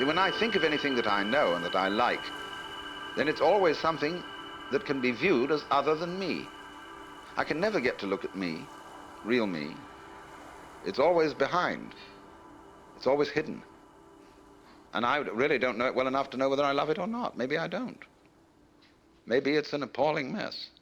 when I think of anything that I know and that I like, then it's always something that can be viewed as other than me. I can never get to look at me, real me. It's always behind. It's always hidden. And I really don't know it well enough to know whether I love it or not. Maybe I don't. Maybe it's an appalling mess.